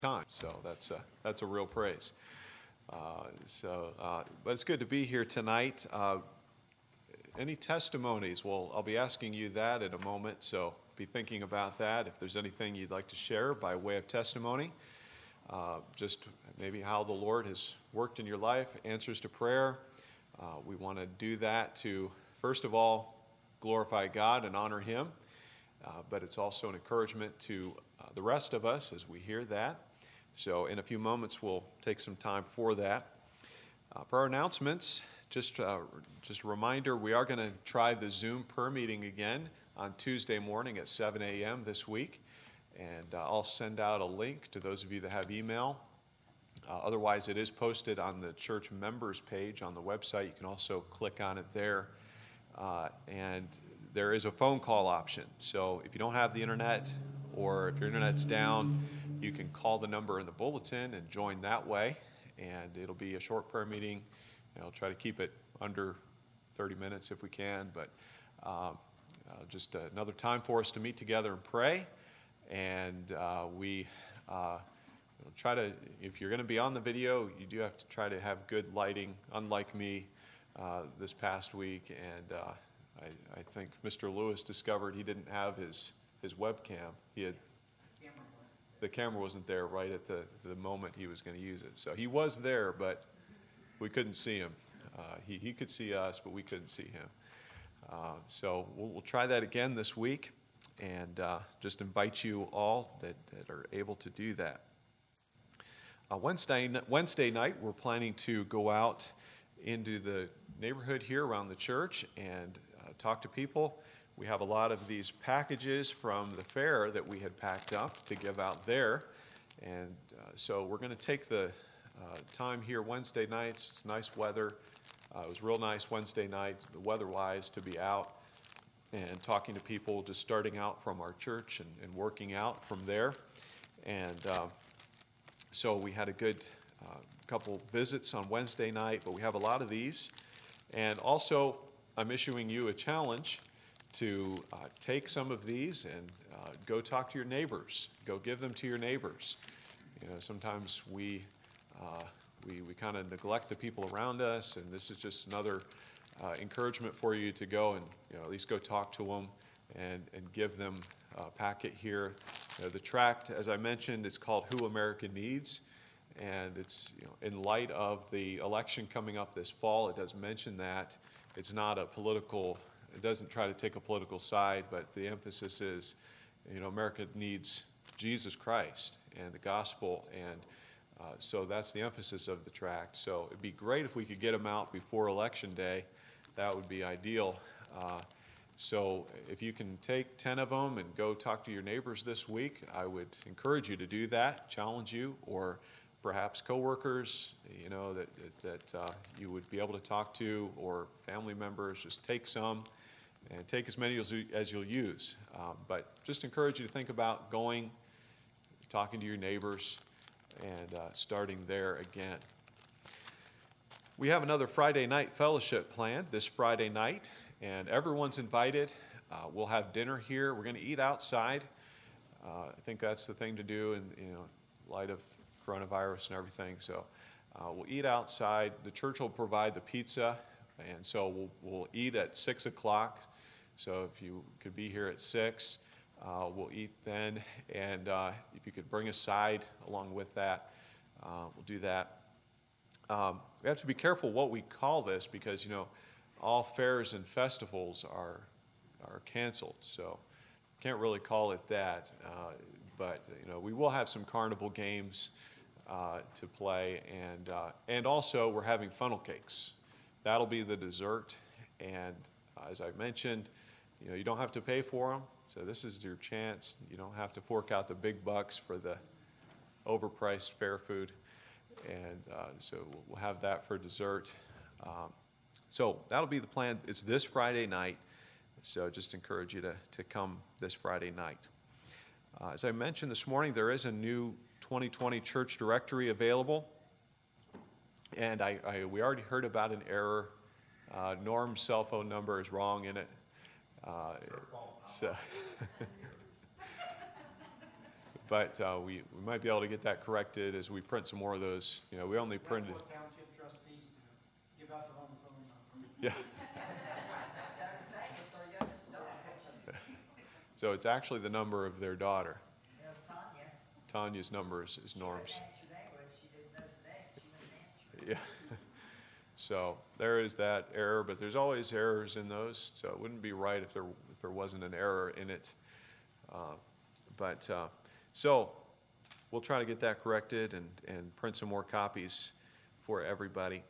time. So that's a real praise. But it's good to be here tonight. Any testimonies? Well, I'll be asking you that in a moment. So be thinking about that. If there's anything you'd like to share by way of testimony, just maybe how the Lord has worked in your life, answers to prayer. We want to do that to, first of all, glorify God and honor Him. But it's also an encouragement to the rest of us as we hear that. So in a few moments, we'll take some time for that. For our announcements, just a reminder, we are going to try the Zoom prayer meeting again on Tuesday morning at 7 a.m. this week. And I'll send out a link to those of you that have email. Otherwise, it is posted on the church members page on the website. You can also click on it there. And there is a phone call option. So if you don't have the internet or if your internet's down, you can call the number in the bulletin and join that way. And it'll be a short prayer meeting. I'll try to keep it under 30 minutes if we can. But just another time for us to meet together and pray. And we try to, if you're going to be on the video, you do have to try to have good lighting, unlike me this past week. And I think Mr. Lewis discovered he didn't have his webcam. The camera wasn't there right at the moment he was going to use it. So he was there, but we couldn't see him. He could see us, but we couldn't see him. So we'll try that again this week, and just invite you all that are able to do that. Wednesday night, we're planning to go out into the neighborhood here around the church and talk to people. We have a lot of these packages from the fair that we had packed up to give out there. And so we're going to take the time here Wednesday nights. It's nice weather. It was real nice Wednesday night, weather-wise, to be out and talking to people, just starting out from our church and working out from there. And so we had a good couple visits on Wednesday night, but we have a lot of these. And also, I'm issuing you a challenge to take some of these and go talk to your neighbors. Go give them to your neighbors. Sometimes we kind of neglect the people around us, and this is just another encouragement for you to go and at least go talk to them and give them a packet here. The tract, as I mentioned, is called Who America Needs, and it's in light of the election coming up this fall. It does mention that. It's not a political. It doesn't try to take a political side, but the emphasis is, America needs Jesus Christ and the gospel, and so that's the emphasis of the tract. So it'd be great if we could get them out before Election Day. That would be ideal. So if you can take 10 of them and go talk to your neighbors this week, I would encourage you to do that, challenge you, or perhaps coworkers, that you would be able to talk to, or family members. Just take some. And take as many as you'll use. But just encourage you to think about going, talking to your neighbors, and starting there again. We have another Friday night fellowship planned this Friday night, and everyone's invited. We'll have dinner here. We're going to eat outside. I think that's the thing to do in light of coronavirus and everything. So we'll eat outside. The church will provide the pizza, and so we'll eat at 6 o'clock. So if you could be here at 6, we'll eat then. And if you could bring a side along with that, we'll do that. We have to be careful what we call this because, all fairs and festivals are canceled. So can't really call it that. But we will have some carnival games to play. And also we're having funnel cakes. That'll be the dessert. And as I mentioned, you don't have to pay for them, so this is your chance. You don't have to fork out the big bucks for the overpriced fair food, and so we'll have that for dessert. So that'll be the plan. It's this Friday night, so just encourage you to come this Friday night. As I mentioned this morning, there is a new 2020 church directory available, and we already heard about an error. Norm's cell phone number is wrong in it. But we might be able to get that corrected as we print some more of those. You know, we only printed. That's what township trustees do, give out their own phone number. Yeah. So it's actually the number of their daughter. Tanya's number is Norm's. Yeah. So there is that error, but there's always errors in those. So it wouldn't be right if there wasn't an error in it. So we'll try to get that corrected and print some more copies for everybody.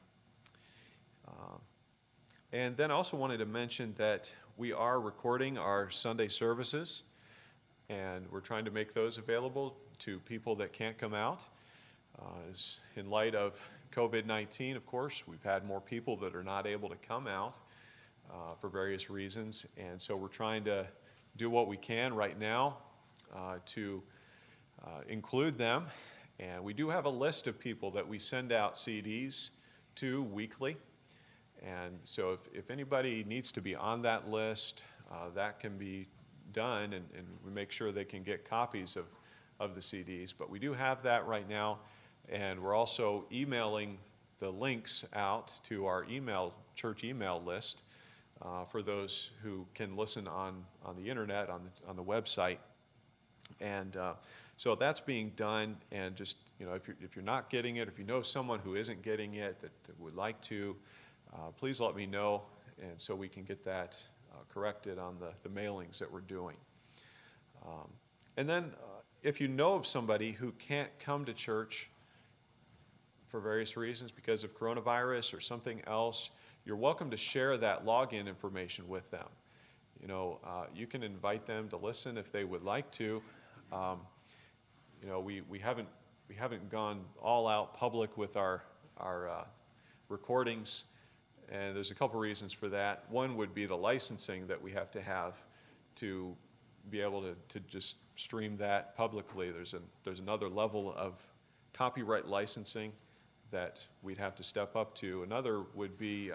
And then I also wanted to mention that we are recording our Sunday services, and we're trying to make those available to people that can't come out. In light of COVID-19, of course, we've had more people that are not able to come out for various reasons, and so we're trying to do what we can right now to include them. And we do have a list of people that we send out CDs to weekly. And so if anybody needs to be on that list, that can be done, and we make sure they can get copies of the CDs. But we do have that right now, and we're also emailing the links out to our church email list for those who can listen on the internet, on the website. And so that's being done, and just, you know, if you're not getting it, if you know someone who isn't getting it that would like to, please let me know, and so we can get that corrected on the mailings that we're doing. And then if you know of somebody who can't come to church for various reasons because of coronavirus or something else, you're welcome to share that login information with them. You know, you can invite them to listen if they would like to. You know, we haven't gone all out public with our recordings. And there's a couple reasons for that. One would be the licensing that we have to be able to just stream that publicly. There's another level of copyright licensing that we'd have to step up to. Another would be,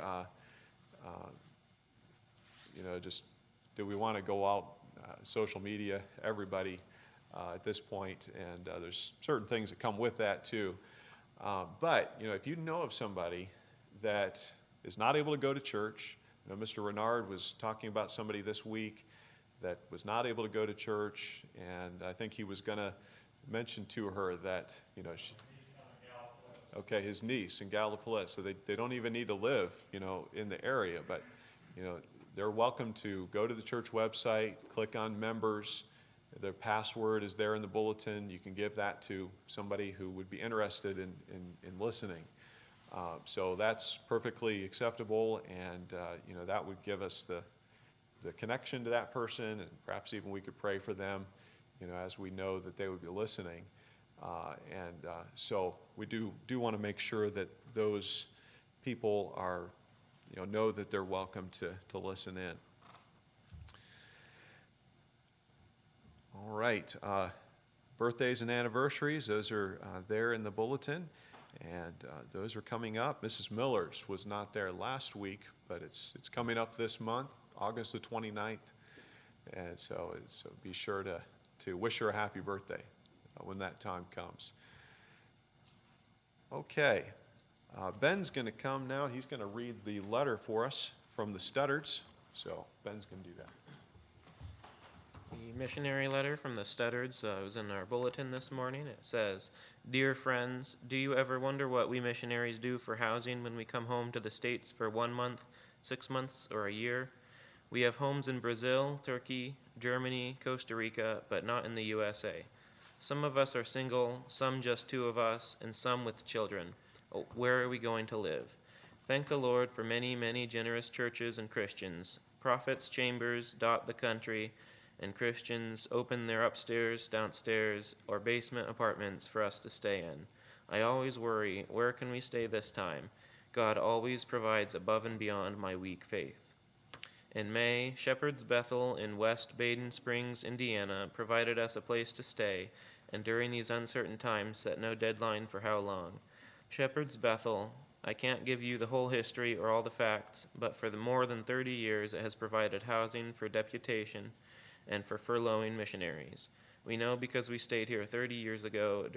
you know, just do we want to go out social media, everybody at this point, and there's certain things that come with that too. But, you know, if you know of somebody that is not able to go to church. You know, Mr. Renard was talking about somebody this week that was not able to go to church, and I think he was going to mention to her that, you know, his niece in Gallipolis, so they don't even need to live, you know, in the area, but, you know, they're welcome to go to the church website, click on members. Their password is there in the bulletin. You can give that to somebody who would be interested in listening. So that's perfectly acceptable, and you know, that would give us the connection to that person, and perhaps even we could pray for them, you know, as we know that they would be listening. So we do want to make sure that those people are, you know that they're welcome to listen in. All right, birthdays and anniversaries, those are there in the bulletin. And those are coming up. Mrs. Miller's was not there last week, but it's coming up this month, August the 29th. And so be sure to wish her a happy birthday when that time comes. Okay, Ben's going to come now. He's going to read the letter for us from the Studdards. So Ben's going to do that. The missionary letter from the Studdards was in our bulletin this morning. It says, "Dear friends, do you ever wonder what we missionaries do for housing when we come home to the States for 1 month, 6 months, or a year? We have homes in Brazil, Turkey, Germany, Costa Rica, but not in the USA. Some of us are single, some just 2 of us, and some with children. Where are we going to live? Thank the Lord for many, many generous churches and Christians. Prophets' chambers dot the country, and Christians open their upstairs, downstairs, or basement apartments for us to stay in. I always worry, where can we stay this time? God always provides above and beyond my weak faith." In May, Shepherd's Bethel in West Baden Springs, Indiana, provided us a place to stay, and during these uncertain times set no deadline for how long. Shepherd's Bethel, I can't give you the whole history or all the facts, but for the more than 30 years it has provided housing for deputation and for furloughing missionaries. We know because we stayed here 30 years ago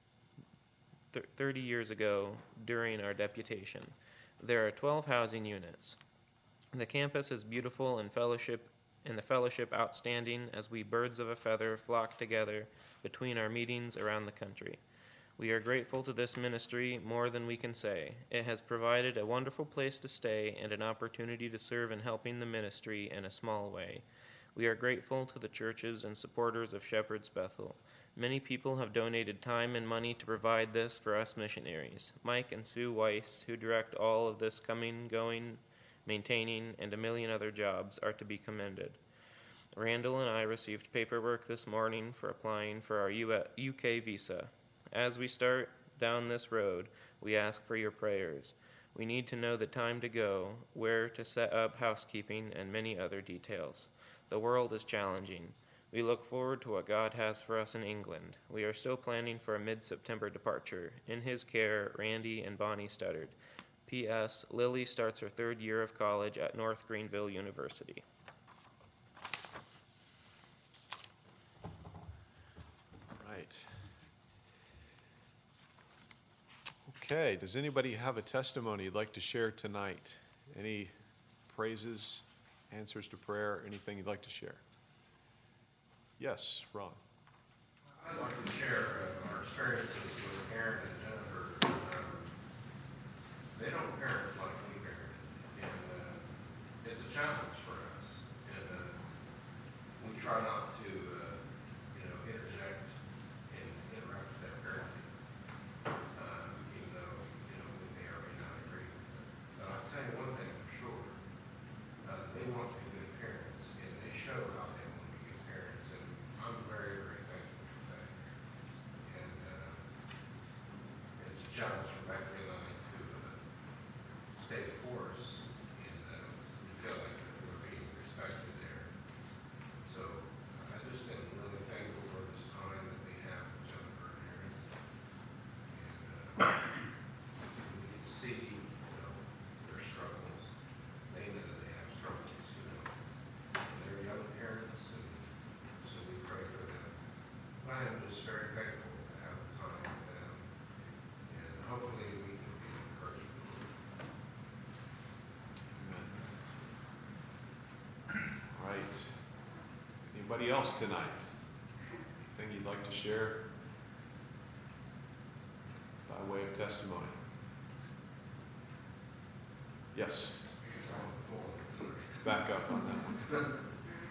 during our deputation. There are 12 housing units. The campus is beautiful and the fellowship outstanding as we birds of a feather flock together between our meetings around the country. We are grateful to this ministry more than we can say. It has provided a wonderful place to stay and an opportunity to serve in helping the ministry in a small way. We are grateful to the churches and supporters of Shepherd's Bethel. Many people have donated time and money to provide this for us missionaries. Mike and Sue Weiss, who direct all of this coming, going, maintaining, and a million other jobs, are to be commended. Randall and I received paperwork this morning for applying for our UK visa. As we start down this road, we ask for your prayers. We need to know the time to go, where to set up housekeeping, and many other details. The world is challenging. We look forward to what God has for us in England. We are still planning for a mid-September departure. In his care, Randy and Bonnie Studdard. P.S. Lily starts her 3rd year of college at North Greenville University. Right. Okay, does anybody have a testimony you'd like to share tonight? Any praises, answers to prayer, anything you'd like to share? Yes, Ron. I'd like to share our experiences with Aaron and Jennifer. They don't parent like we parent, and it's a challenge for us. And we try not to, interject and interrupt their parenting, even though, we may or may not agree with them. But I'll tell you one thing for sure. They want to be good parents, and they show how they want to be good parents. And I'm very, very thankful for that. And it's a challenge for Becky and I to stay the course, and we feel like we're being respected there. So I just am really thankful for this time that we have with Jennifer and Aaron. And we can see, their struggles. They know that they have struggles, and they're young parents, and so we pray for them. But I am just very thankful to have the time with them, and hopefully we can be encouraged. Right. Anybody else tonight? Anything you'd like to share by way of testimony? Yes, Because I'm full. back up on that one.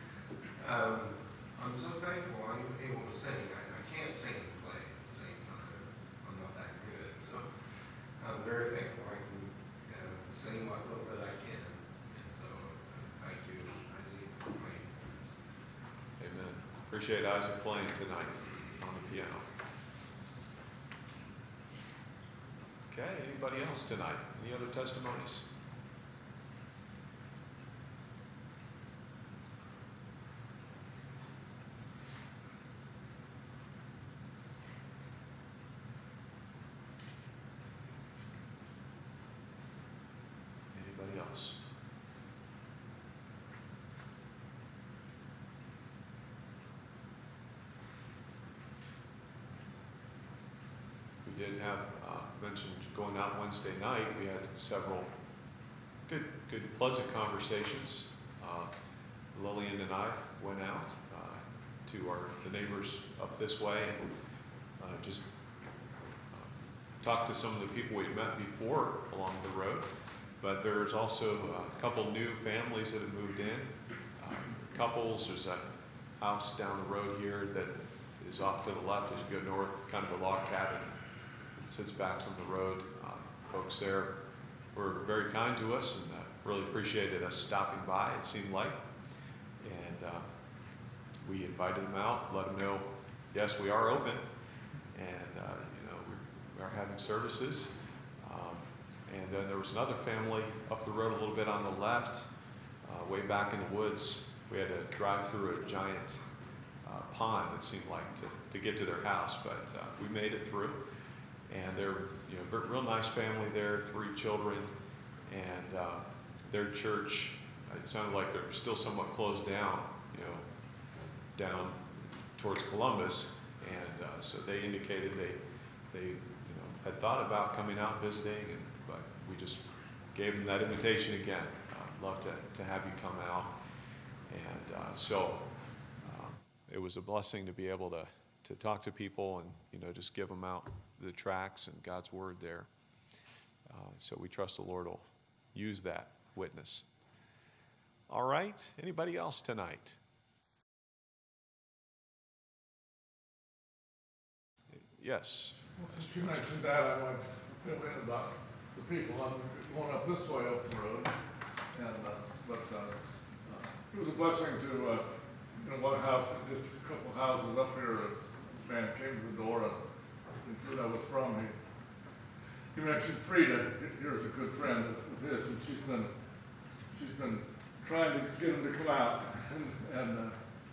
I'm so thankful I'm able to sing. I can't sing and play at the same time. I'm not that good. So I'm very thankful I can sing what little bit I can. And so thank you, Isaac, for playing this. Amen. Appreciate Isaac playing tonight on the piano. Okay, anybody else tonight? Any other testimonies? Anybody else? We did have mentioned going out Wednesday night. We had several good, pleasant conversations. Lillian and I went out to the neighbors up this way and just talked to some of the people we'd met before along the road. But there's also a couple new families that have moved in. Couples, there's a house down the road here that is off to the left as you go north, kind of a log cabin. It sits back from the road. Folks there were very kind to us and really appreciated us stopping by, it seemed like. And we invited them out, let them know, yes, we are open, and we are having services. And then there was another family up the road a little bit on the left, way back in the woods. We had to drive through a giant pond, it seemed like, to get to their house, but we made it through. And they're real nice family there, 3 children, and their church, it sounded like they're still somewhat closed down, down towards Columbus, and so they indicated they had thought about coming out and visiting, but we just gave them that invitation again. Love to have you come out, and so it was a blessing to be able to talk to people and just give them out the tracts and God's word there. So we trust the Lord will use that witness. All right, anybody else tonight? Yes. Well, since you mentioned that, I want to fill in about the people. I'm going up this way up the road, and it was a blessing to, one house, just a couple houses up here. A man came to the door, and where I was from. He mentioned Frida. Here's a good friend of his, and she's been trying to get him to come out, and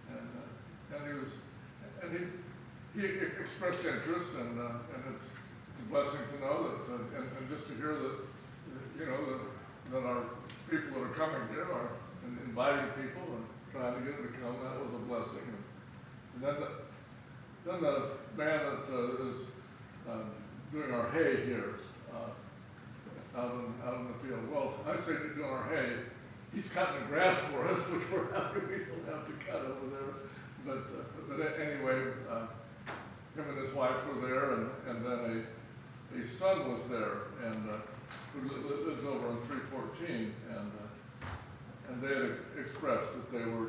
he expressed interest, and it's a blessing to know that, and just to hear that our people that are coming here are inviting people and trying to get them to come. That was a blessing. And then the man that is doing our hay here out in the field. Well, I say he's doing our hay. He's cutting the grass for us, which we're happy we don't have to cut over there. But anyway, him and his wife were there, and then a son was there, and who lives over on 314, and they had expressed that they were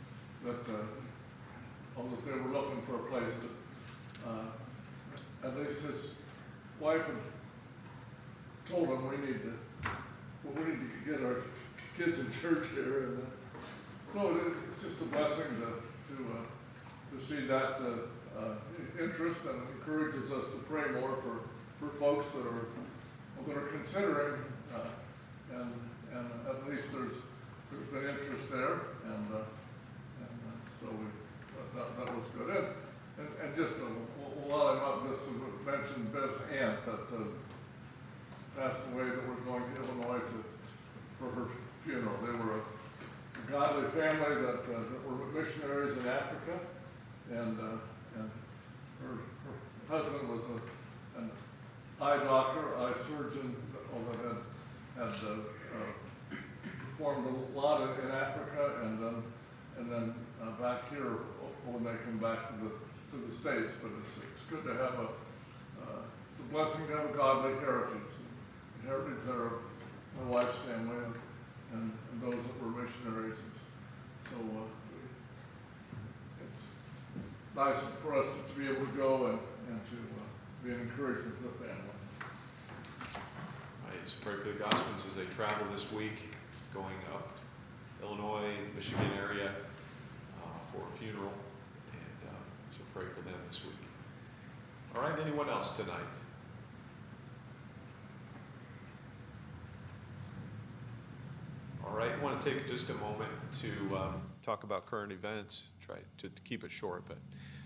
looking for a place that at least his wife had told him we need to get our kids in church here, and so it's just a blessing to see that interest, and encourages us to pray more for folks that are considering, and at least there's been interest there, and so that was good. And just while I'm up, just to mention Bev's aunt that passed away, that was going to Illinois for her funeral. They were a godly family that were missionaries in Africa, and her husband was an eye doctor, eye surgeon, that had performed a lot in Africa, and then back here when they come back to the States. But it's good to have it's a blessing to have a godly heritage. The heritage there of my wife's family and those that were missionaries. So it's nice for us to be able to go and to be an encouragement to the family. I just pray for the Gospels as they travel this week, going up Illinois, Michigan area for a funeral, and so pray for them this week. All right, anyone else tonight? All right, I want to take just a moment to talk about current events, try to keep it short, but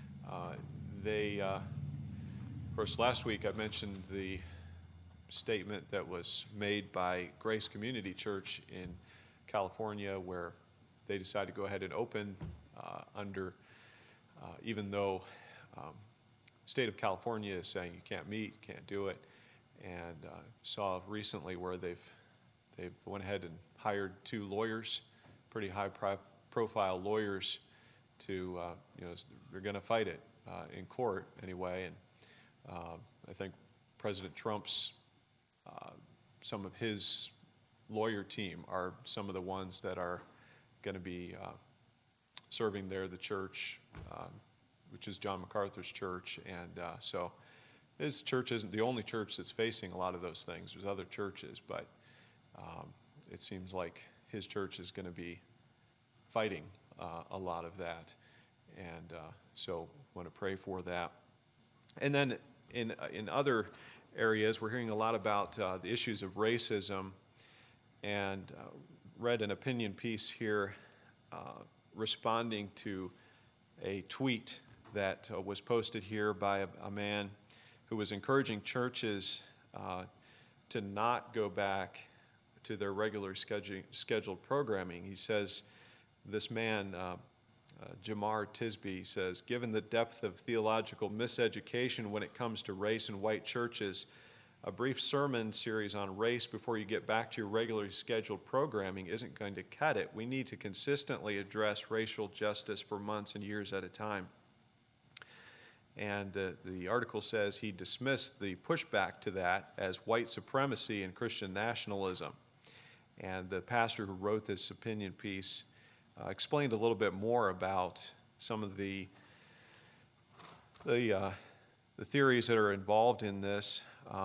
of course, last week I mentioned the statement that was made by Grace Community Church in California, where they decided to go ahead and open under, even though state of California is saying you can't meet, can't do it, and saw recently where they've went ahead and hired 2 lawyers, pretty high-profile lawyers, to they're going to fight it in court anyway, and I think President Trump's some of his lawyer team are some of the ones that are going to be serving there, the church, which is John MacArthur's church, and so his church isn't the only church that's facing a lot of those things. There's other churches, but it seems like his church is going to be fighting a lot of that, and so want to pray for that. And then in other areas, we're hearing a lot about the issues of racism, and read an opinion piece here responding to a tweet that was posted here by a man who was encouraging churches to not go back to their regular scheduled programming. He says this man Jamar Tisby says, given the depth of theological miseducation when it comes to race in white churches, a brief sermon series on race before you get back to your regularly scheduled programming isn't going to cut it. We need to consistently address racial justice for months and years at a time. And the article says he dismissed the pushback to that as white supremacy and Christian nationalism. And the pastor who wrote this opinion piece explained a little bit more about some of the theories that are involved in this.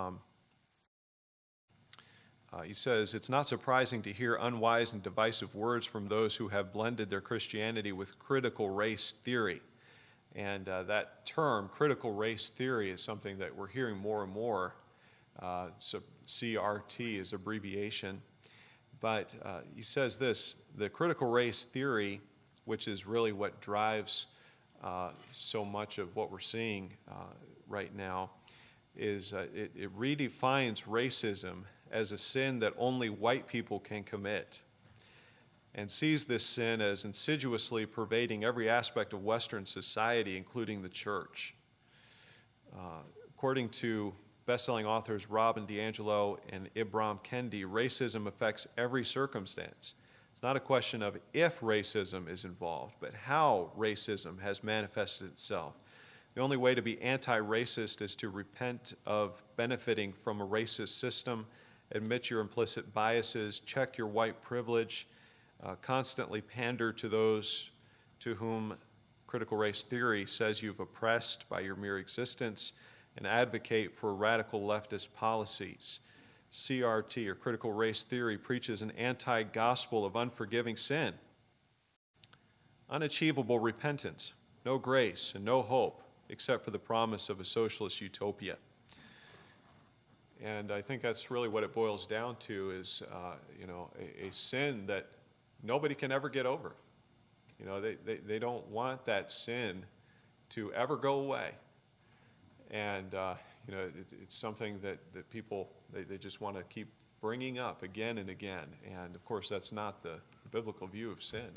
He says, it's not surprising to hear unwise and divisive words from those who have blended their Christianity with critical race theory. And that term, critical race theory, is something that we're hearing more and more. So CRT is abbreviation. But he says this, the critical race theory, which is really what drives so much of what we're seeing right now, is it redefines racism as a sin that only white people can commit, and sees this sin as insidiously pervading every aspect of Western society, including the church. According to best-selling authors Robin DiAngelo and Ibram Kendi, racism affects every circumstance. It's not a question of if racism is involved, but how racism has manifested itself. The only way to be anti-racist is to repent of benefiting from a racist system, admit your implicit biases, check your white privilege, constantly pander to those to whom critical race theory says you've oppressed by your mere existence, and advocate for radical leftist policies. CRT, or critical race theory, preaches an anti-gospel of unforgiving sin, unachievable repentance, no grace, and no hope, except for the promise of a socialist utopia. And I think that's really what it boils down to is, a sin that nobody can ever get over. They don't want that sin to ever go away. And, it's something that people, they just want to keep bringing up again and again. And, of course, that's not the biblical view of sin.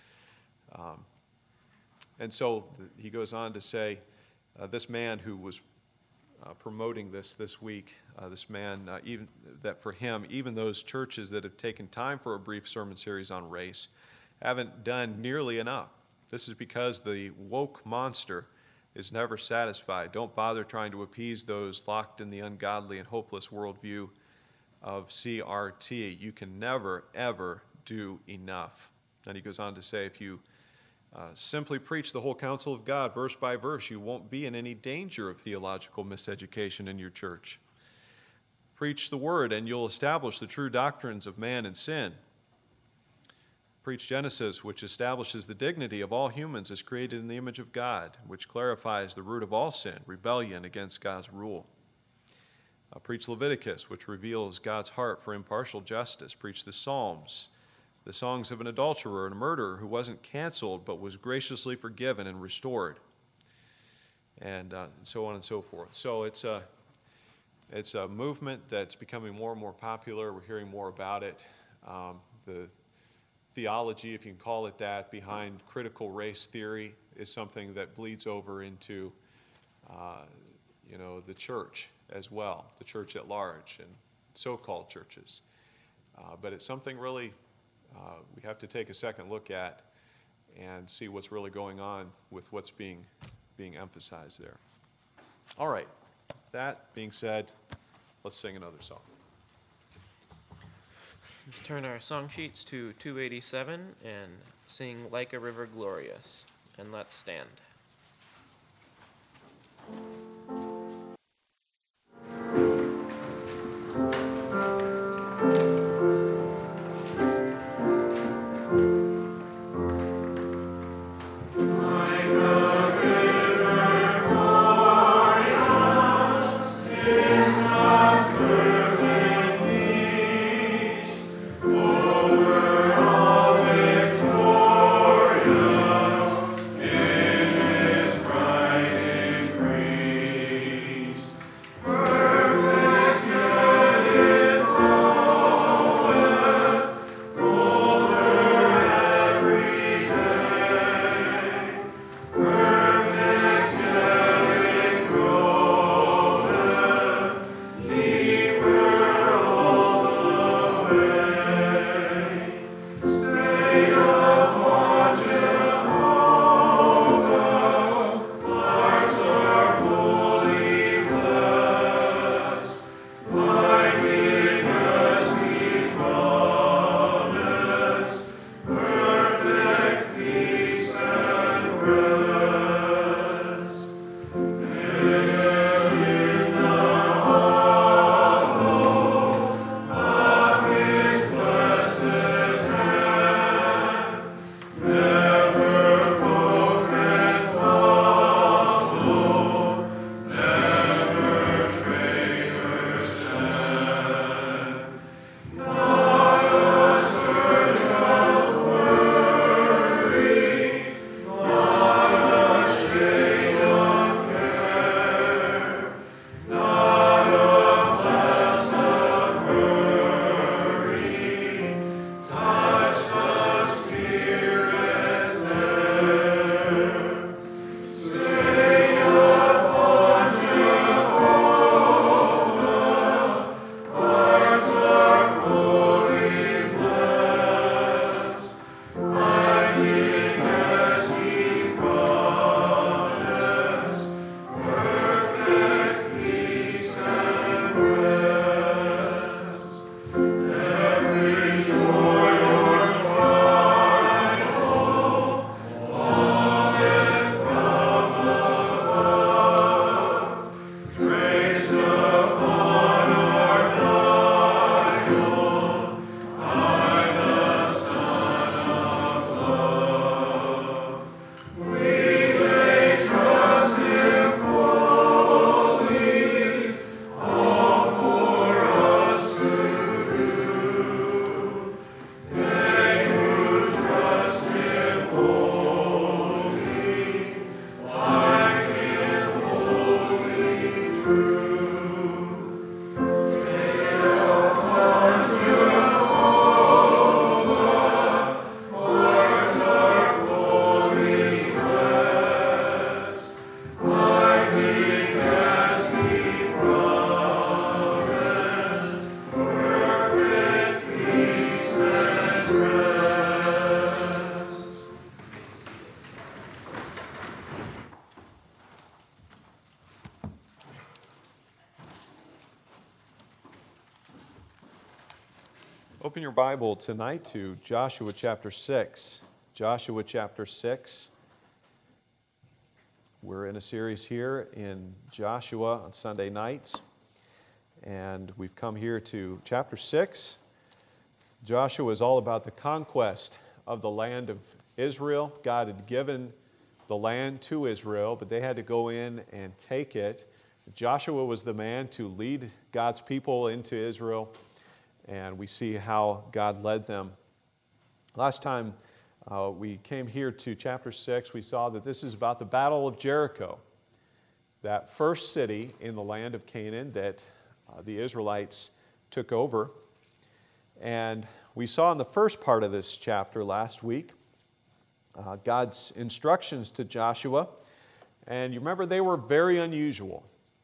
And so he goes on to say, this man who was promoting this week, this man, even that for him, even those churches that have taken time for a brief sermon series on race haven't done nearly enough. This is because the woke monster is never satisfied. Don't bother trying to appease those locked in the ungodly and hopeless worldview of CRT. You can never, ever do enough. And he goes on to say, if you simply preach the whole counsel of God verse by verse, you won't be in any danger of theological miseducation in your church. Preach the word and you'll establish the true doctrines of man and sin. Preach Genesis, which establishes the dignity of all humans as created in the image of God, which clarifies the root of all sin, rebellion against God's rule. Preach Leviticus, which reveals God's heart for impartial justice. Preach the Psalms, the songs of an adulterer and a murderer who wasn't canceled but was graciously forgiven and restored, and so on and so forth. So it's a movement that's becoming more and more popular. We're hearing more about it. The theology, if you can call it that, behind critical race theory is something that bleeds over into, the church as well, the church at large and so-called churches. But it's something really we have to take a second look at and see what's really going on with what's being emphasized there. All right. That being said, let's sing another song. Let's turn our song sheets to 287 and sing Like a River Glorious, and let's stand. Free. Open your Bible tonight to Joshua chapter 6. Joshua chapter 6. We're in a series here in Joshua on Sunday nights, and we've come here to chapter 6. Joshua is all about the conquest of the land of Israel. God had given the land to Israel, but they had to go in and take it. Joshua was the man to lead God's people into Israel, and we see how God led them. Last time we came here to chapter 6, we saw that this is about the Battle of Jericho, that first city in the land of Canaan that the Israelites took over. And we saw in the first part of this chapter last week God's instructions to Joshua. And you remember they were very unusual.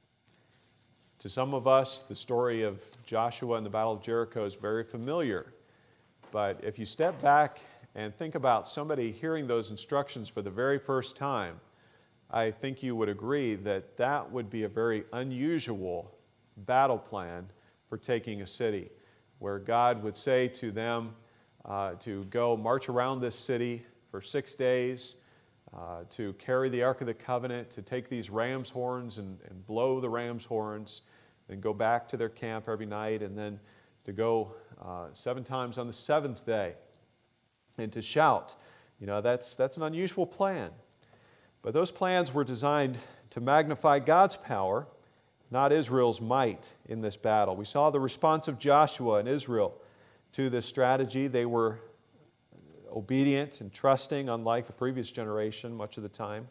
To some of us, the story of Joshua and the Battle of Jericho is very familiar. But if you step back and think about somebody hearing those instructions for the very first time, I think you would agree that that would be a very unusual battle plan for taking a city, where God would say to them to go march around this city for 6 days, to carry the Ark of the Covenant, to take these ram's horns and blow the ram's horns, and go back to their camp every night, and then to go 7 times on the 7th day, and to shout. You know, that's an unusual plan. But those plans were designed to magnify God's power, not Israel's might in this battle. We saw the response of Joshua and Israel to this strategy. They were obedient and trusting, unlike the previous generation much of the time.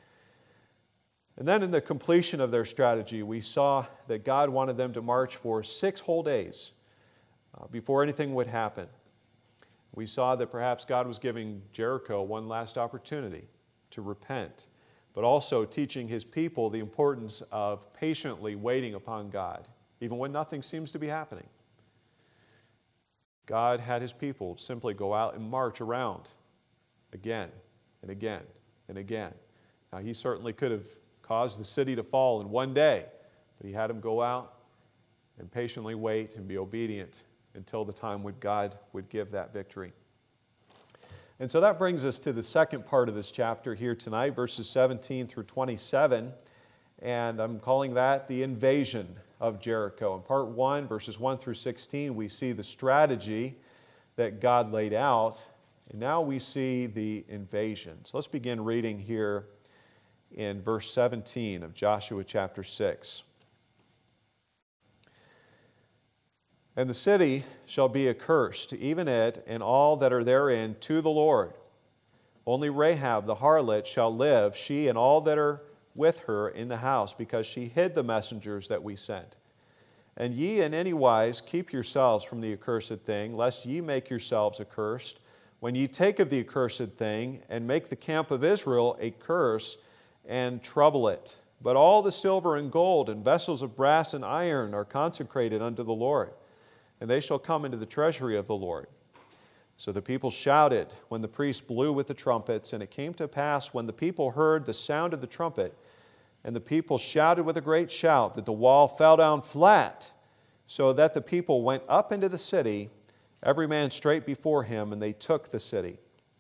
And then in the completion of their strategy, we saw that God wanted them to march for 6 whole days before anything would happen. We saw that perhaps God was giving Jericho one last opportunity to repent, but also teaching His people the importance of patiently waiting upon God, even when nothing seems to be happening. God had His people simply go out and march around again and again and again. Now, He certainly could have caused the city to fall in one day, but He had them go out and patiently wait and be obedient until the time when God would give that victory. And so that brings us to the second part of this chapter here tonight, verses 17 through 27, and I'm calling that the invasion of Jericho. In part 1, verses 1 through 16, we see the strategy that God laid out, and now we see the invasion. So let's begin reading here in verse 17 of Joshua chapter 6. And the city shall be accursed, even it and all that are therein, to the Lord. Only Rahab the harlot shall live, she and all that are with her in the house, because she hid the messengers that we sent. And ye in any wise keep yourselves from the accursed thing, lest ye make yourselves accursed, when ye take of the accursed thing, and make the camp of Israel a curse, and trouble it. But all the silver and gold, and vessels of brass and iron are consecrated unto the Lord, and they shall come into the treasury of the Lord. So the people shouted when the priest blew with the trumpets, and it came to pass when the people heard the sound of the trumpet, and the people shouted with a great shout, that the wall fell down flat, so that the people went up into the city, every man straight before him, and they took the city.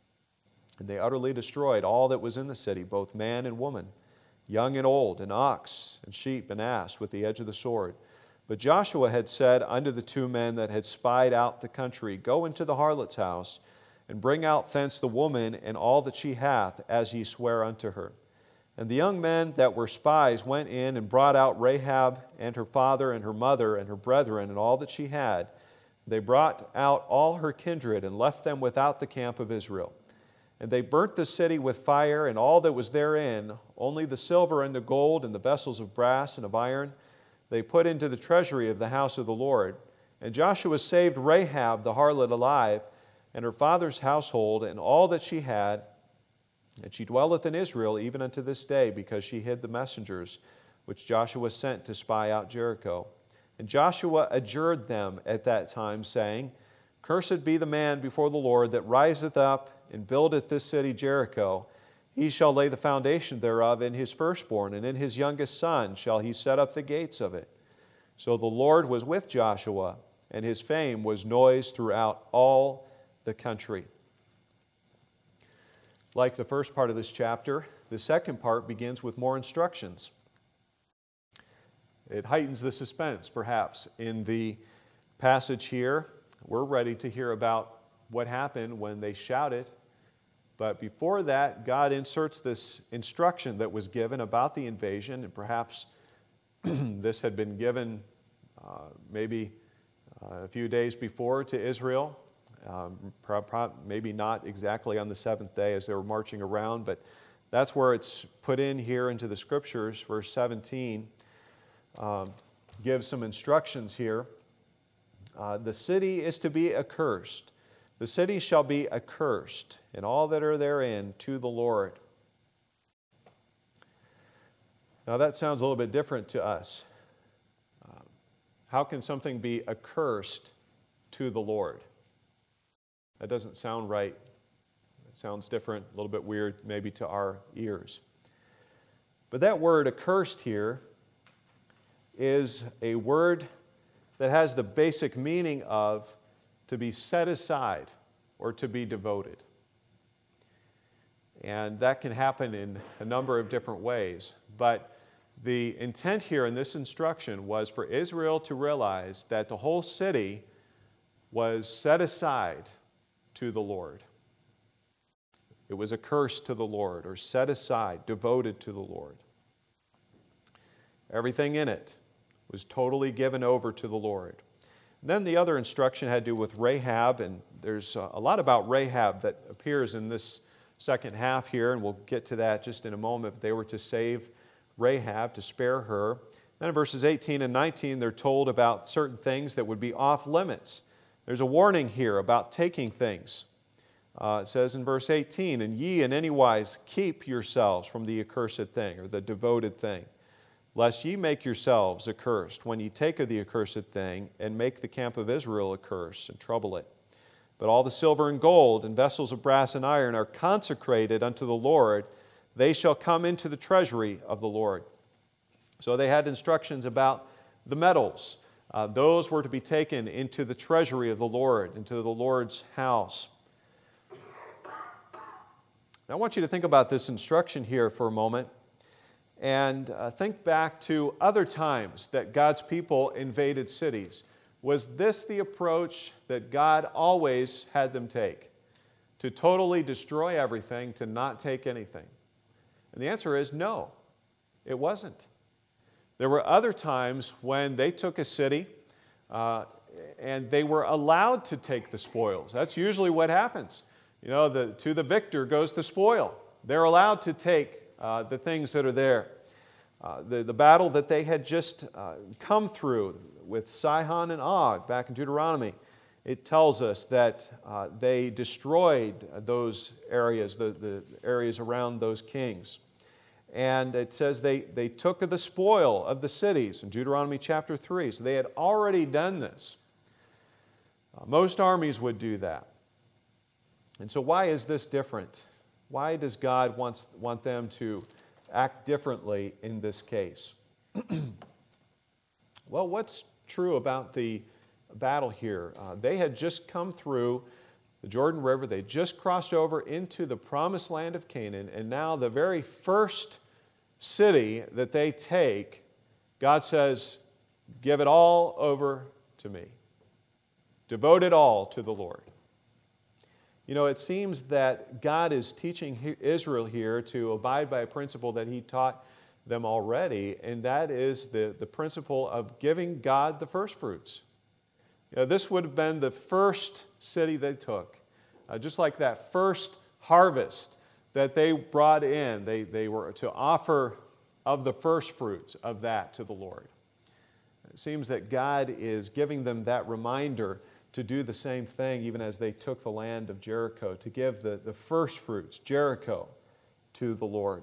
And they utterly destroyed all that was in the city, both man and woman, young and old, and ox, and sheep, and ass, with the edge of the sword. But Joshua had said unto the 2 men that had spied out the country, Go into the harlot's house, and bring out thence the woman and all that she hath, as ye swear unto her. And the young men that were spies went in and brought out Rahab and her father and her mother and her brethren and all that she had. They brought out all her kindred and left them without the camp of Israel. And they burnt the city with fire and all that was therein, only the silver and the gold and the vessels of brass and of iron they put into the treasury of the house of the Lord. And Joshua saved Rahab the harlot alive, and her father's household, and all that she had. And she dwelleth in Israel even unto this day, because she hid the messengers which Joshua sent to spy out Jericho. And Joshua adjured them at that time, saying, Cursed be the man before the Lord that riseth up and buildeth this city Jericho. He shall lay the foundation thereof in his firstborn, and in his youngest son shall he set up the gates of it. So the Lord was with Joshua, and his fame was noised throughout all the country. Like the first part of this chapter, the second part begins with more instructions. It heightens the suspense, perhaps, in the passage here. We're ready to hear about what happened when they shouted. But before that, God inserts this instruction that was given about the invasion, and perhaps this had been given maybe a few days before to Israel, maybe not exactly on the seventh day as they were marching around, but that's where it's put in here into the Scriptures. Verse 17 gives some instructions here. The city is to be accursed. The city shall be accursed, and all that are therein to the Lord. Now that sounds a little bit different to us. How can something be accursed to the Lord? That doesn't sound right. It sounds different, a little bit weird maybe to our ears. But that word accursed here is a word that has the basic meaning of to be set aside or to be devoted. And that can happen in a number of different ways. But the intent here in this instruction was for Israel to realize that the whole city was set aside to the Lord. It was accursed to the Lord, or set aside, devoted to the Lord. Everything in it was totally given over to the Lord. And then the other instruction had to do with Rahab, and there's a lot about Rahab that appears in this second half here, and we'll get to that just in a moment. They were to save Rahab, to spare her. Then in verses 18 and 19, they're told about certain things that would be off limits. There's a warning here about taking things. It says in verse 18, "And ye in any wise keep yourselves from the accursed thing," or the devoted thing, "lest ye make yourselves accursed when ye take of the accursed thing, and make the camp of Israel a curse, and trouble it. But all the silver and gold, and vessels of brass and iron, are consecrated unto the Lord. They shall come into the treasury of the Lord." So they had instructions about the metals. Those were to be taken into the treasury of the Lord, into the Lord's house. Now, I want you to think about this instruction here for a moment and think back to other times that God's people invaded cities. Was this the approach that God always had them take? To totally destroy everything, to not take anything? And the answer is no, it wasn't. There were other times when they took a city and they were allowed to take the spoils. That's usually what happens. You know, to the victor goes the spoil. They're allowed to take the things that are there. The battle that they had just come through with Sihon and Og back in Deuteronomy, it tells us that they destroyed those areas, the areas around those kings. And it says they took of the spoil of the cities in Deuteronomy chapter 3. So they had already done this. Most armies would do that. And so why is this different? Why does God want them to act differently in this case? Well, what's true about the battle here? They had just come through the Jordan River. They just crossed over into the promised land of Canaan. And now the very first city that they take, God says, "Give it all over to me. Devote it all to the Lord." You know, it seems that God is teaching Israel here to abide by a principle that He taught them already, and that is the principle of giving God the first fruits. You know, this would have been the first city they took. Just like that first harvest that they brought in, they were to offer of the first fruits of that to the Lord. It seems that God is giving them that reminder to do the same thing even as they took the land of Jericho, to give the first fruits, Jericho, to the Lord.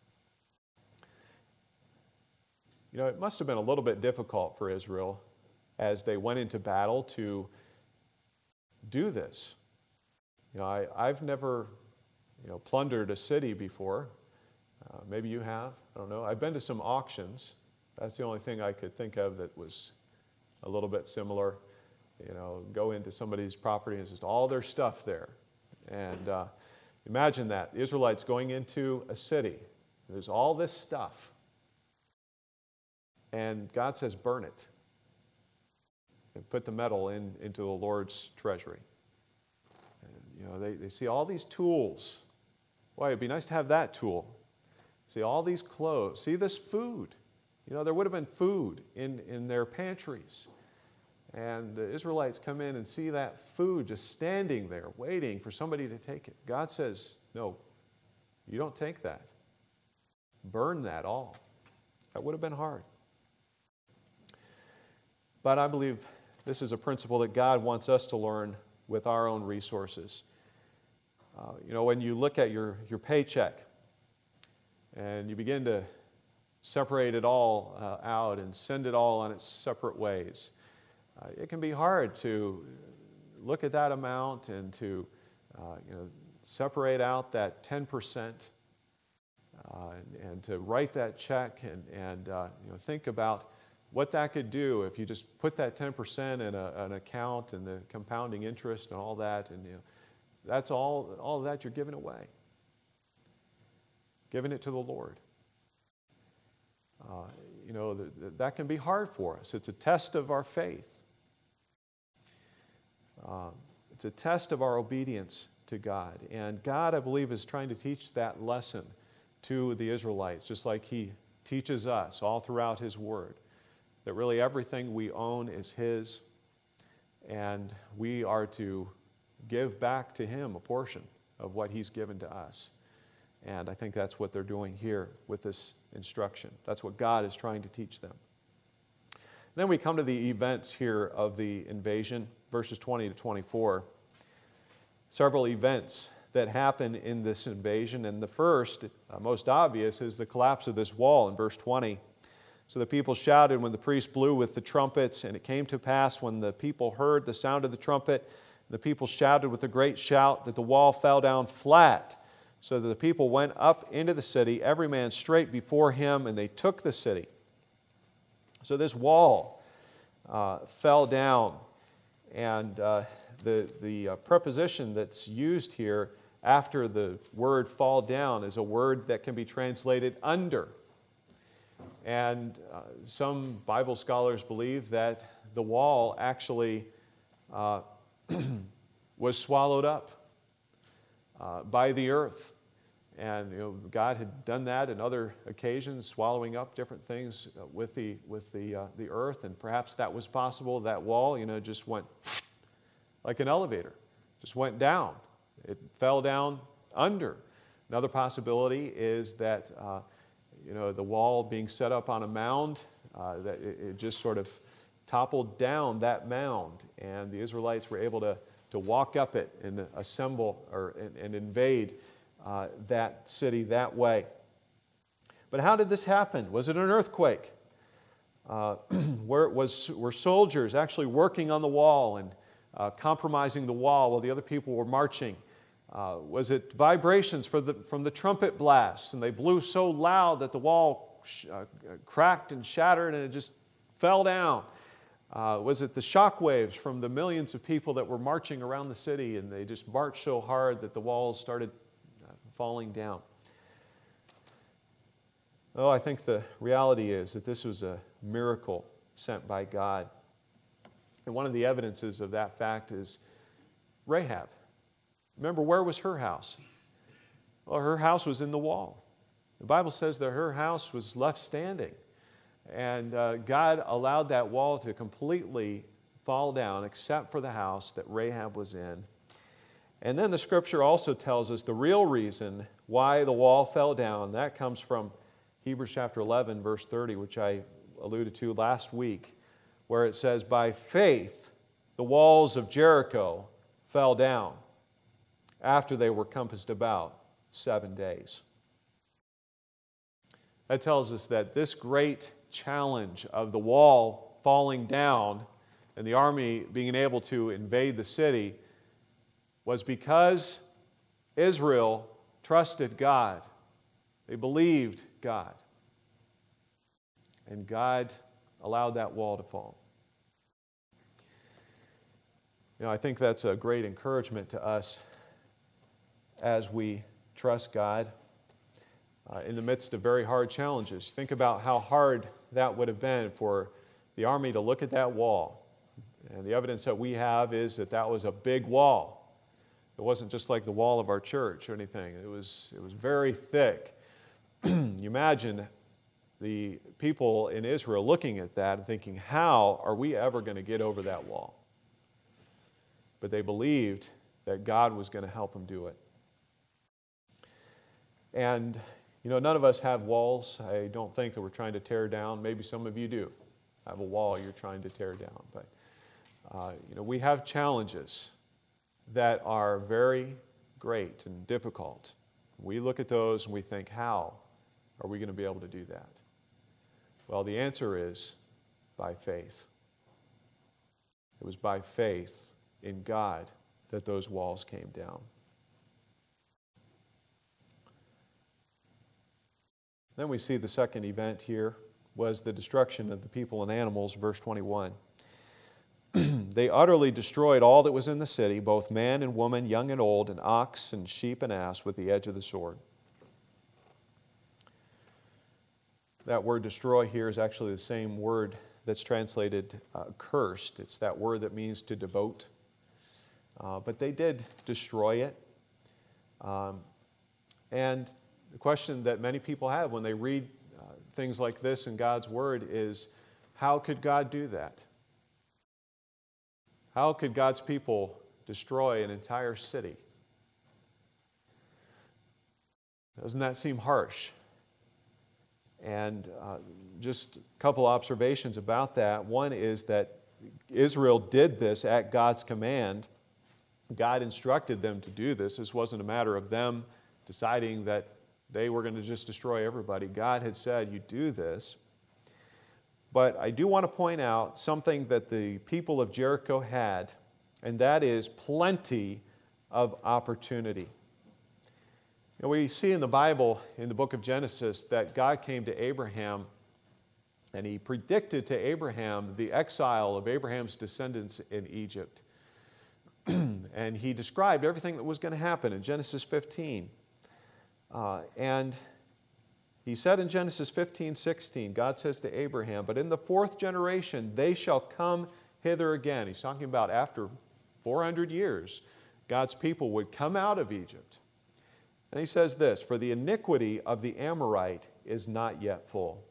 You know, it must have been a little bit difficult for Israel as they went into battle to do this. You know, I've never, plundered a city before. Maybe you have. I don't know. I've been to some auctions. That's the only thing I could think of that was a little bit similar. go into somebody's property and it's just all their stuff there. And imagine that, the Israelites going into a city. There's all this stuff. And God says, burn it. And put the metal into the Lord's treasury. And, they see all these tools. Boy, it'd be nice to have that tool. See all these clothes. See this food. There would have been food in their pantries. And the Israelites come in and see that food just standing there, waiting for somebody to take it. God says, no, you don't take that. Burn that all. That would have been hard. But I believe this is a principle that God wants us to learn with our own resources. When you look at your paycheck and you begin to separate it all out and send it all on its separate ways, it can be hard to look at that amount and to separate out that 10% and to write that check and think about what that could do if you just put that 10% in an account and the compounding interest and all that, and that's all of that you're giving away. Giving it to the Lord. That can be hard for us. It's a test of our faith. It's a test of our obedience to God. And God, I believe, is trying to teach that lesson to the Israelites, just like He teaches us all throughout His Word, that really everything we own is His, and we are to give back to Him a portion of what He's given to us. And I think that's what they're doing here with this instruction. That's what God is trying to teach them. Then we come to the events here of the invasion, verses 20 to 24. Several events that happen in this invasion, and the first, most obvious, is the collapse of this wall in verse 20. So the people shouted when the priest blew with the trumpets, and it came to pass when the people heard the sound of the trumpet, the people shouted with a great shout that the wall fell down flat, so that the people went up into the city, every man straight before him, and they took the city. So this wall fell down, and the preposition that's used here after the word fall down is a word that can be translated under. And some Bible scholars believe that the wall actually was swallowed up by the earth. And God had done that in other occasions, swallowing up different things with the earth. And perhaps that was possible. That wall, just went like an elevator, just went down. It fell down under. Another possibility is that the wall being set up on a mound, that it just sort of toppled down that mound, and the Israelites were able to walk up it and assemble and invade that city that way. But how did this happen? Was it an earthquake? Were soldiers actually working on the wall and compromising the wall while the other people were marching? Was it vibrations from the trumpet blasts, and they blew so loud that the wall cracked and shattered and it just fell down? Was it the shock waves from the millions of people that were marching around the city, and they just marched so hard that the walls started falling down? Oh, I think the reality is that this was a miracle sent by God. And one of the evidences of that fact is Rahab. Remember, where was her house? Well, her house was in the wall. The Bible says that her house was left standing. And God allowed that wall to completely fall down except for the house that Rahab was in. And then the Scripture also tells us the real reason why the wall fell down. That comes from Hebrews chapter 11, verse 30, which I alluded to last week, where it says, "By faith the walls of Jericho fell down after they were compassed about 7 days." That tells us that this great challenge of the wall falling down and the army being able to invade the city was because Israel trusted God. They believed God. And God allowed that wall to fall. I think that's a great encouragement to us as we trust God in the midst of very hard challenges. Think about how hard that would have been for the army to look at that wall. And the evidence that we have is that that was a big wall. It wasn't just like the wall of our church or anything. It was very thick. You imagine the people in Israel looking at that and thinking, how are we ever going to get over that wall? But they believed that God was going to help them do it. And, none of us have walls. I don't think that we're trying to tear down. Maybe some of you do have a wall you're trying to tear down. But, we have challenges that are very great and difficult. We look at those and we think, how are we going to be able to do that? Well, the answer is by faith. It was by faith in God that those walls came down. Then we see the second event here was the destruction of the people and animals, verse 21. They utterly destroyed all that was in the city, both man and woman, young and old, and ox and sheep and ass, with the edge of the sword. That word destroy here is actually the same word that's translated cursed. It's that word that means to devote. But they did destroy it. And the question that many people have when they read things like this in God's Word is, how could God do that? How could God's people destroy an entire city? Doesn't that seem harsh? And just a couple observations about that. One is that Israel did this at God's command. God instructed them to do this. This wasn't a matter of them deciding that they were going to just destroy everybody. God had said, you do this. But I do want to point out something that the people of Jericho had, and that is plenty of opportunity. We see in the Bible, in the book of Genesis, that God came to Abraham and he predicted to Abraham the exile of Abraham's descendants in Egypt. And he described everything that was going to happen in Genesis 15. And he said in Genesis 15:16, God says to Abraham, but in the fourth generation they shall come hither again. He's talking about after 400 years, God's people would come out of Egypt. And he says this, for the iniquity of the Amorite is not yet full.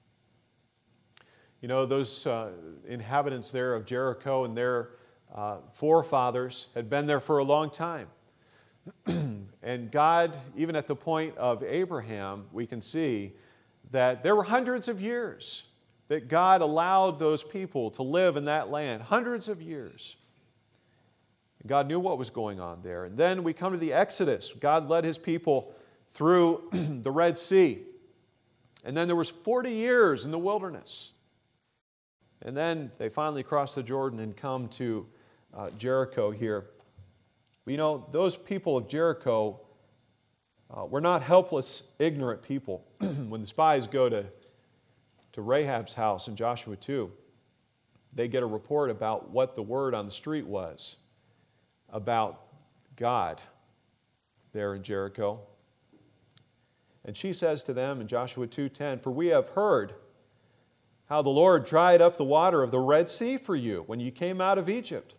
Those inhabitants there of Jericho and their forefathers had been there for a long time. And God, even at the point of Abraham, we can see that there were hundreds of years that God allowed those people to live in that land, hundreds of years. God knew what was going on there. And then we come to the Exodus. God led His people through the Red Sea. And then there was 40 years in the wilderness. And then they finally crossed the Jordan and come to Jericho here. Those people of Jericho were not helpless, ignorant people. When the spies go to Rahab's house in Joshua 2, they get a report about what the word on the street was about God there in Jericho. And she says to them in Joshua 2:10, for we have heard how the Lord dried up the water of the Red Sea for you when you came out of Egypt.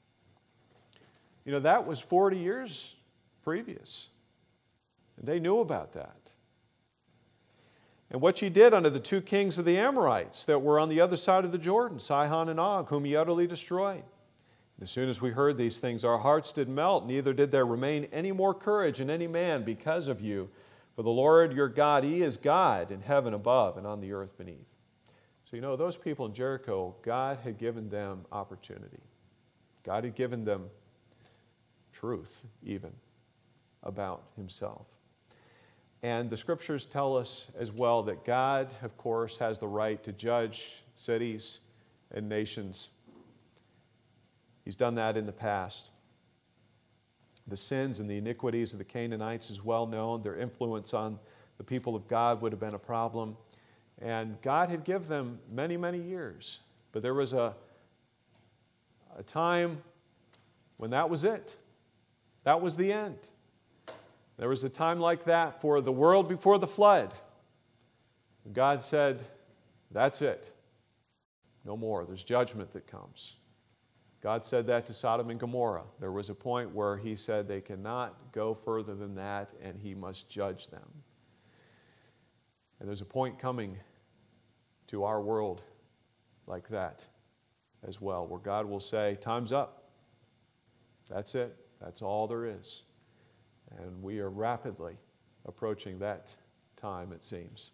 That was 40 years previous. And they knew about that. And what ye did unto the two kings of the Amorites that were on the other side of the Jordan, Sihon and Og, whom ye utterly destroyed. And as soon as we heard these things, our hearts did melt, neither did there remain any more courage in any man because of you. For the Lord your God, He is God in heaven above and on the earth beneath. So those people in Jericho, God had given them opportunity. God had given them truth, even, about Himself. And the Scriptures tell us as well that God, of course, has the right to judge cities and nations. He's done that in the past. The sins and the iniquities of the Canaanites is well known. Their influence on the people of God would have been a problem. And God had given them many, many years. But there was a time when that was it. That was the end. There was a time like that for the world before the flood. God said, that's it. No more. There's judgment that comes. God said that to Sodom and Gomorrah. There was a point where he said they cannot go further than that, and he must judge them. And there's a point coming to our world like that as well, where God will say, time's up. That's it. That's all there is. And we are rapidly approaching that time, it seems.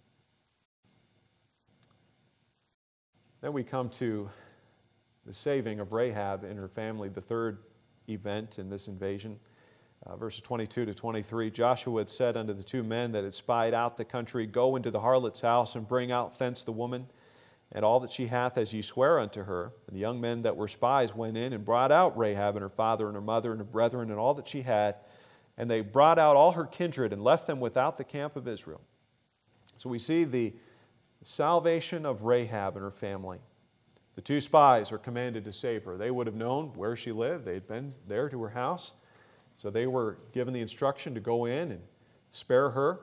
Then we come to the saving of Rahab and her family, the third event in this invasion. Verses 22 to 23, Joshua had said unto the two men that had spied out the country, Go into the harlot's house and bring out thence the woman and all that she hath, as ye swear unto her. And the young men that were spies went in and brought out Rahab and her father and her mother and her brethren and all that she had. And they brought out all her kindred and left them without the camp of Israel. So we see the salvation of Rahab and her family. The two spies are commanded to save her. They would have known where she lived. They had been there to her house. So they were given the instruction to go in and spare her.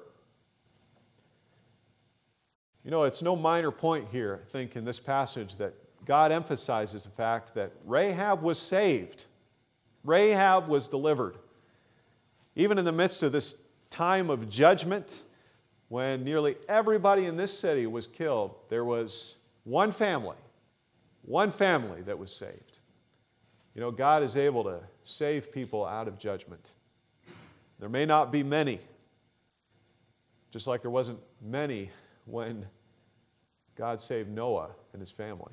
You know, it's no minor point here, I think, in this passage that God emphasizes the fact that Rahab was saved. Rahab was delivered. Even in the midst of this time of judgment, when nearly everybody in this city was killed, there was one family that was saved. You know, God is able to save people out of judgment. There may not be many, just like there wasn't many when God saved Noah and his family.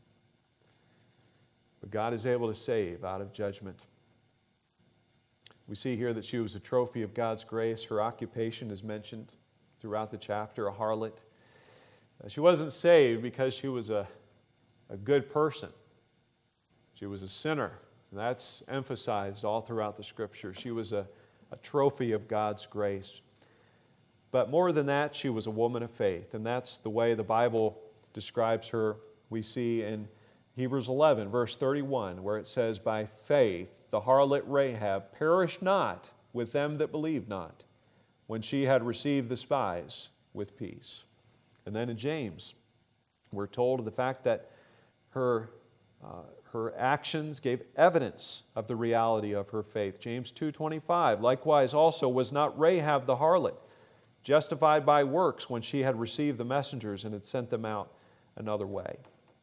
But God is able to save out of judgment. We see here that she was a trophy of God's grace. Her occupation is mentioned throughout the chapter, a harlot. She wasn't saved because she was a good person. She was a sinner. And that's emphasized all throughout the Scripture. She was a trophy of God's grace. But more than that, she was a woman of faith. And that's the way the Bible describes her. We see in Hebrews 11, verse 31, where it says, By faith the harlot Rahab perished not with them that believed not, when she had received the spies with peace. And then in James, we're told of the fact that her actions gave evidence of the reality of her faith. James 2:25, likewise also was not Rahab the harlot justified by works when she had received the messengers and had sent them out another way.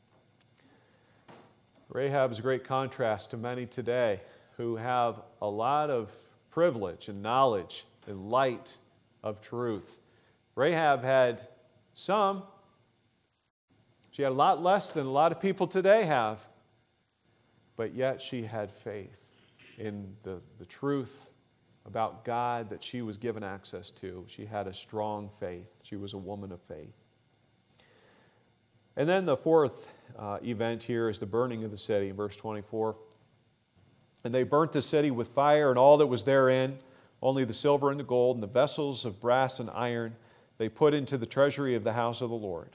Rahab is a great contrast to many today who have a lot of privilege and knowledge and light of truth. Rahab had some. She had a lot less than a lot of people today have. But yet she had faith in the truth about God that she was given access to. She had a strong faith. She was a woman of faith. And then the fourth event here is the burning of the city, verse 24. And they burnt the city with fire and all that was therein, only the silver and the gold and the vessels of brass and iron they put into the treasury of the house of the Lord.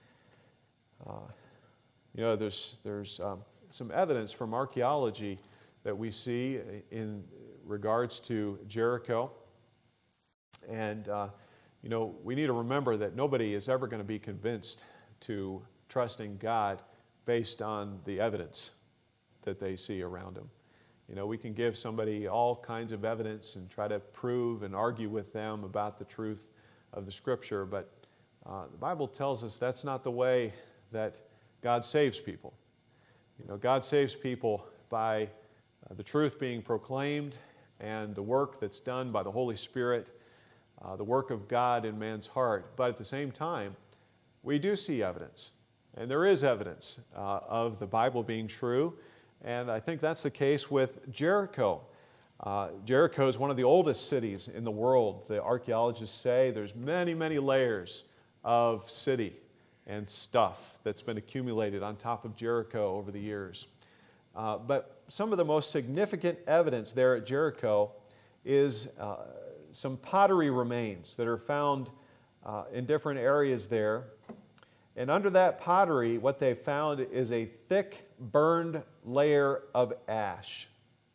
There's some evidence from archaeology that we see in regards to Jericho. And, we need to remember that nobody is ever going to be convinced to trusting God based on the evidence that they see around them. We can give somebody all kinds of evidence and try to prove and argue with them about the truth of the Scripture, but the Bible tells us that's not the way that God saves people. God saves people by the truth being proclaimed and the work that's done by the Holy Spirit, the work of God in man's heart. But at the same time, we do see evidence, and there is evidence of the Bible being true, and I think that's the case with Jericho. Jericho is one of the oldest cities in the world. The archaeologists say there's many, many layers of city and stuff that's been accumulated on top of Jericho over the years. But some of the most significant evidence there at Jericho is some pottery remains that are found in different areas there. And under that pottery, what they found is a thick, burned layer of ash.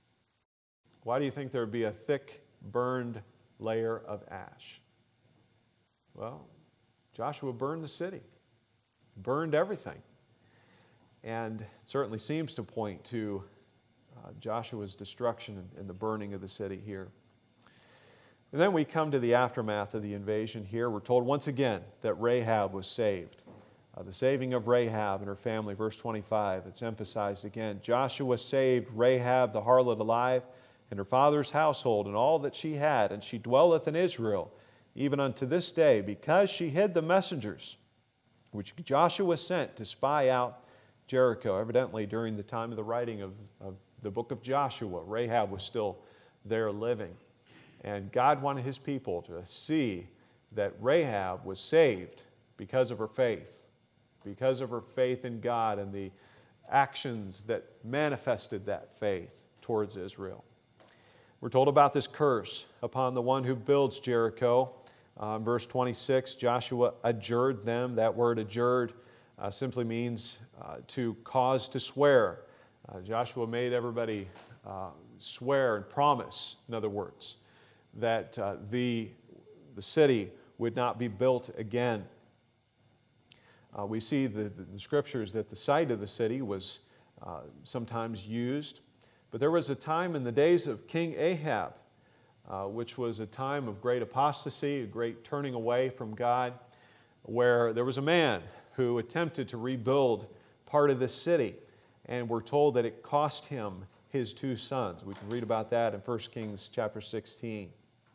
Why do you think there would be a thick, burned layer of ash? Well, Joshua burned the city, burned everything. And it certainly seems to point to Joshua's destruction and the burning of the city here. And then we come to the aftermath of the invasion here. We're told once again that Rahab was saved. The saving of Rahab and her family, verse 25, it's emphasized again. Joshua saved Rahab the harlot alive, and her father's household, and all that she had, and she dwelleth in Israel, even unto this day, because she hid the messengers which Joshua sent to spy out Jericho. Evidently, during the time of the writing of the book of Joshua, Rahab was still there living. And God wanted His people to see that Rahab was saved because of her faith in God and the actions that manifested that faith towards Israel. We're told about this curse upon the one who builds Jericho. Verse 26, Joshua adjured them. That word adjured simply means to cause to swear. Joshua made everybody swear and promise, in other words, that the city would not be built again. We see the scriptures that the site of the city was sometimes used. But there was a time in the days of King Ahab, which was a time of great apostasy, a great turning away from God, where there was a man who attempted to rebuild part of this city. And we're told that it cost him his 2 sons. We can read about that in 1 Kings chapter 16.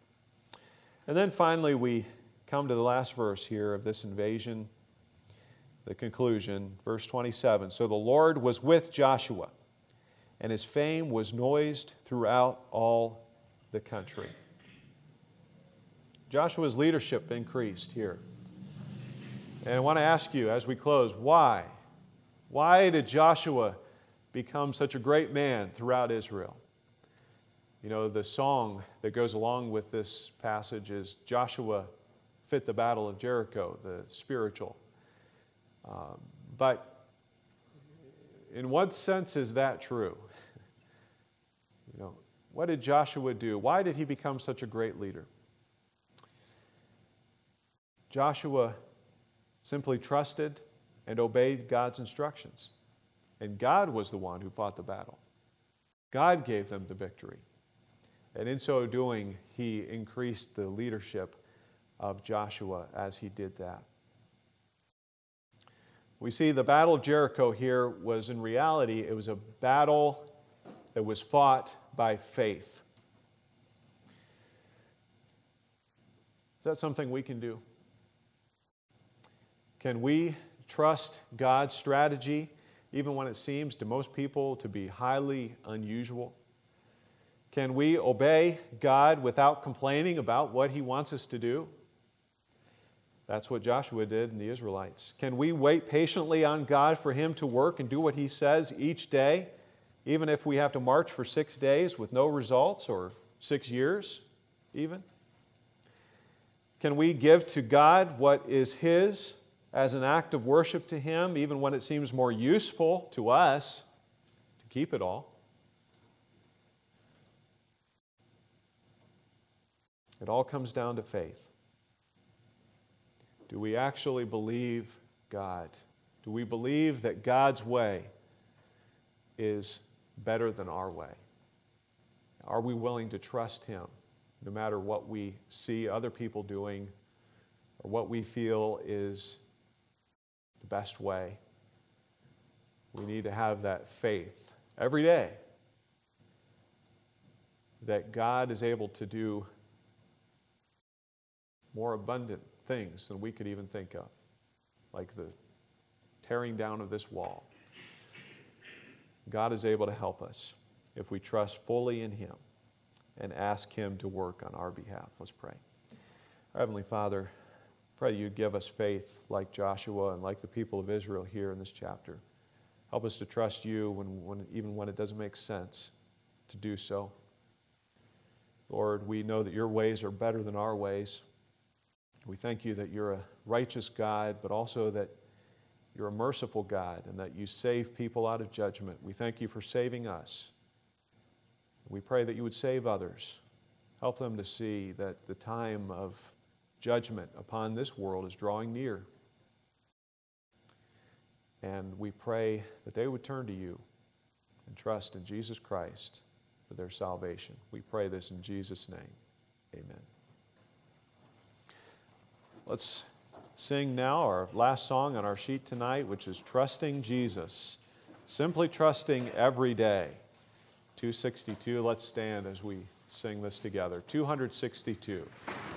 And then finally we come to the last verse here of this invasion, the conclusion, verse 27. So the Lord was with Joshua, and his fame was noised throughout all the country. Joshua's leadership increased here. And I want to ask you as we close, why? Why did Joshua become such a great man throughout Israel? You know, the song that goes along with this passage is Joshua fit the battle of Jericho, the spiritual. But in what sense is that true? You know, what did Joshua do? Why did he become such a great leader? Joshua simply trusted and obeyed God's instructions. And God was the one who fought the battle. God gave them the victory. And in so doing, He increased the leadership of Joshua as he did that. We see the Battle of Jericho here was in reality, it was a battle that was fought by faith. Is that something we can do? Can we trust God's strategy, even when it seems to most people to be highly unusual? Can we obey God without complaining about what He wants us to do? That's what Joshua did in the Israelites. Can we wait patiently on God for Him to work and do what He says each day, even if we have to march for 6 days with no results, or 6 years even? Can we give to God what is His as an act of worship to Him, even when it seems more useful to us to keep it all? It all comes down to faith. Do we actually believe God? Do we believe that God's way is better than our way? Are we willing to trust Him no matter what we see other people doing or what we feel is the best way? We need to have that faith every day that God is able to do more abundant things than we could even think of, like the tearing down of this wall. God is able to help us if we trust fully in Him and ask Him to work on our behalf. Let's pray. Our Heavenly Father, pray You give us faith like Joshua and like the people of Israel here in this chapter. Help us to trust You even when it doesn't make sense to do so. Lord, we know that Your ways are better than our ways. We thank You that You're a righteous God, but also that You're a merciful God and that You save people out of judgment. We thank You for saving us. We pray that you would save others. Help them to see that the time of judgment upon this world is drawing near. And we pray that they would turn to you and trust in Jesus Christ for their salvation. We pray this in Jesus' name. Amen. Let's sing now our last song on our sheet tonight, which is Trusting Jesus. Simply trusting every day. 262. Let's stand as we sing this together. 262.